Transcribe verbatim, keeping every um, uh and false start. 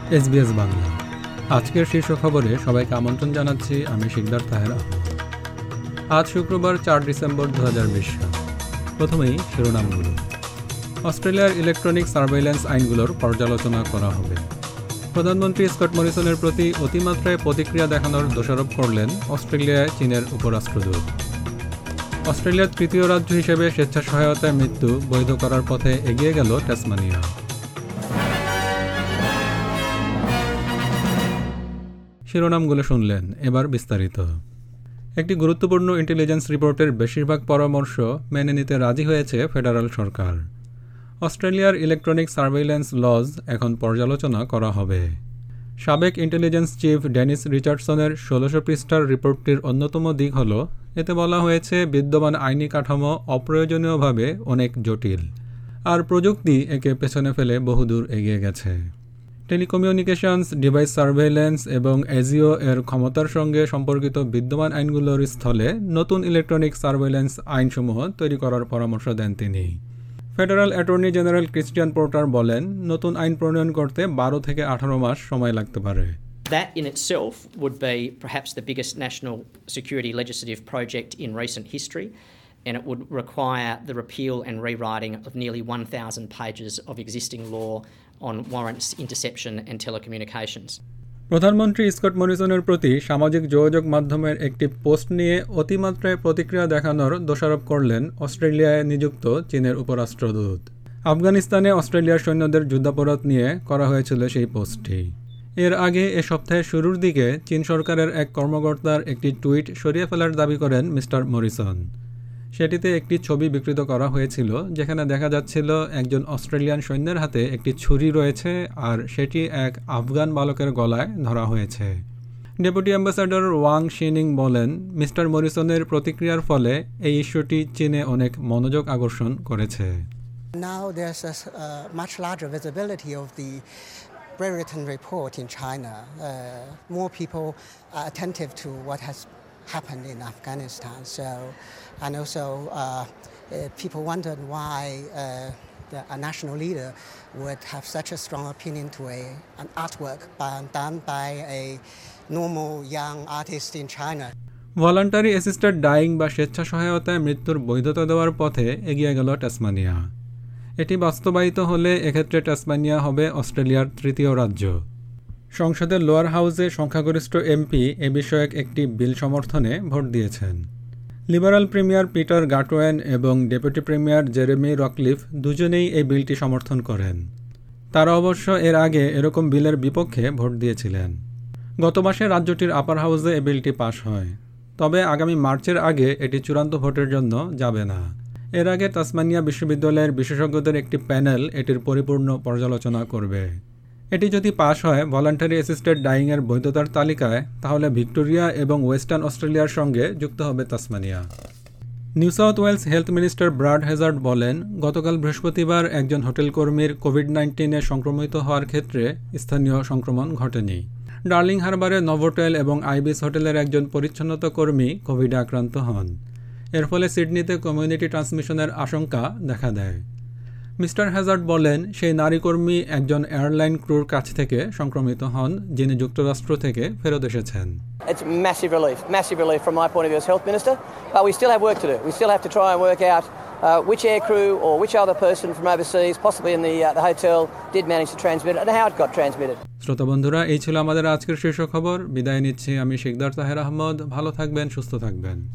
SBS Bangla. আজকের শীর্ষ খবরে সবাইকে আমন্ত্রণ জানাচ্ছি, আমি শিকদার তাহের আহমদ। আজ শুক্রবার চার ডিসেম্বর দু হাজার বিশ সাল। প্রথমেই শিরোনামগুলো। অস্ট্রেলিয়ার ইলেকট্রনিক সার্ভেইল্যান্স আইনগুলোর পর্যালোচনা করা হবে। প্রধানমন্ত্রী স্কট মরিসনের প্রতি অতিমাত্রায় প্রতিক্রিয়া দেখানোর দোষারোপ করলেন অস্ট্রেলিয়ায় চীনের উপরাষ্ট্রদূত। অস্ট্রেলিয়ার তৃতীয় রাজ্য হিসেবে স্বেচ্ছা সহায়তায় মৃত্যু বৈধ করার পথে এগিয়ে গেল টাসমানিয়া। শিরোনামগুলো শুনলেন, এবার বিস্তারিত। একটি গুরুত্বপূর্ণ ইন্টেলিজেন্স রিপোর্টের বেশিরভাগ পরামর্শ মেনে নিতে রাজি হয়েছে ফেডারাল সরকার। অস্ট্রেলিয়ার ইলেকট্রনিক সার্ভেইল্যান্স লজ এখন পর্যালোচনা করা হবে। সাবেক ইন্টেলিজেন্স চিফ ডেনিস রিচার্ডসনের ষোলোশো পৃষ্ঠার রিপোর্টটির অন্যতম দিক হল, এতে বলা হয়েছে বিদ্যমান আইনি কাঠামো অপ্রয়োজনীয়ভাবে অনেক জটিল, আর প্রযুক্তি একে পেছনে ফেলে বহুদূর এগিয়ে গেছে। টেলিকমিউনিকেশনস, ডিভাইস সার্ভেইল্যান্স এবং এজিও এর ক্ষমতার সঙ্গে সম্পর্কিত বিদ্যমান আইনগুলোর স্থলে নতুন ইলেকট্রনিক সার্ভেইল্যান্স আইনসমূহ তৈরি করার পরামর্শ দেন তিনি। Federal attorney general Christian Porter বলেন, নতুন আইন প্রণয়ন করতে বারো থেকে আঠারো মাস সময় লাগতে পারে। That in itself would be perhaps the biggest national security legislative project in recent history, and it would require the repeal and rewriting of nearly one thousand pages of existing law on warrants, interception and telecommunications. প্রধানমন্ত্রী Scott মরিসনের প্রতি সামাজিক যোগাযোগ মাধ্যমের একটি post নিয়ে অতিমাত্রায় প্রতিক্রিয়া দেখানোর দোষারোপ করলেন অস্ট্রেলিয়ায় নিযুক্ত চীনের উপরাষ্ট্রদূত। আফগানিস্তানে অস্ট্রেলিয়ার সৈন্যদের যুদ্ধাপরাধ নিয়ে করা হয়েছিল সেই পোস্টটি। এর আগে এ সপ্তাহের শুরুর দিকে চীন সরকারের এক কর্মকর্তার একটি টুইট সরিয়ে ফেলার দাবি করেন মিস্টার মরিসন। সেটিতে একটি ছবি বিকৃত করা হয়েছিল, যেখানে দেখা যাচ্ছিল একজন অস্ট্রেলিয়ান সৈন্যের হাতে একটি ছুরি রয়েছে, আর সেটি এক আফগান বালকের গলায় ধরা হয়েছে। ডেপুটি অ্যাম্বাসাডর ওয়াং শিনিং বলেন, মিস্টার মরিসনের প্রতিক্রিয়ার ফলে এই ইস্যুটি চীনে অনেক মনোযোগ আকর্ষণ করেছে। Now there's a uh, much larger visibility of the Brereton report in China. Uh, more people are attentive to what has happened in Afghanistan. So, and also uh, uh, people wondered why uh, the, a national leader would have such a strong opinion to a, an artwork by, done by a normal young artist in China. Voluntary assisted dying বা স্বেচ্ছা সহায়তায় মৃত্যুর বৈধতা দেওয়ার পথে এগিয়ে গেল টাসমানিয়া। এটি বাস্তবায়িত হলে এক্ষেত্রে টাসমানিয়া হবে অস্ট্রেলিয়ার তৃতীয় রাজ্য। সংসদের লোয়ার হাউসে সংখ্যাগরিষ্ঠ এমপি এ বিষয়ক একটি বিল সমর্থনে ভোট দিয়েছেন। লিবারাল প্রিমিয়ার পিটার গাটওয়েন এবং ডেপুটি প্রিমিয়ার জেরেমি রকলিফ দুজনেই এই বিলটি সমর্থন করেন। তারা অবশ্য এর আগে এরকম বিলের বিপক্ষে ভোট দিয়েছিলেন। গত মাসে রাজ্যটির আপার হাউসে এই বিলটি পাশ হয়, তবে আগামী মার্চের আগে এটি চূড়ান্ত ভোটের জন্য যাবে না। এর আগে তাসমানিয়া বিশ্ববিদ্যালয়ের বিশেষজ্ঞদের একটি প্যানেল এটির পরিপূর্ণ পর্যালোচনা করবে। এটি যদি পাশ হয় ভলান্টারি অ্যাসিস্টেড ডাইংয়ের বৈধতার তালিকায়, তাহলে ভিক্টোরিয়া এবং ওয়েস্টার্ন অস্ট্রেলিয়ার সঙ্গে যুক্ত হবে Tasmania. New South Wales health minister Brad Hazard বলেন, গতকাল বৃহস্পতিবার একজন হোটেল কর্মীর কোভিড নাইন্টিনে সংক্রমিত হওয়ার ক্ষেত্রে স্থানীয় সংক্রমণ ঘটেনি। ডার্লিং হারবারে নভোটেল এবং আইবিস হোটেলের একজন পরিচ্ছন্নতা কর্মী কোভিডে আক্রান্ত হন। এর ফলে সিডনিতে কমিউনিটি ট্রান্সমিশনের আশঙ্কা দেখা দেয়। মিস্টার হ্যাজার্ড বলেন, সেই নারী কর্মী একজন এয়ারলাইন ক্রুর কাছ থেকে সংক্রমিত হন, যিনি যুক্তরাষ্ট্র থেকে ফেরত এসেছেন। It's massive relief, massive relief from my point of view as health minister, but we still have work to do. We still have to try and work out uh, which air crew or which other person from overseas, possibly in the, uh, the hotel, did manage to transmit it and how it got transmitted. শ্রোতা বন্ধুরা, এই ছিল আমাদের আজকের শীর্ষ খবর। বিদায় নিচ্ছি, আমি শিকদার তাহের আহমদ। ভালো থাকবেন, সুস্থ থাকবেন।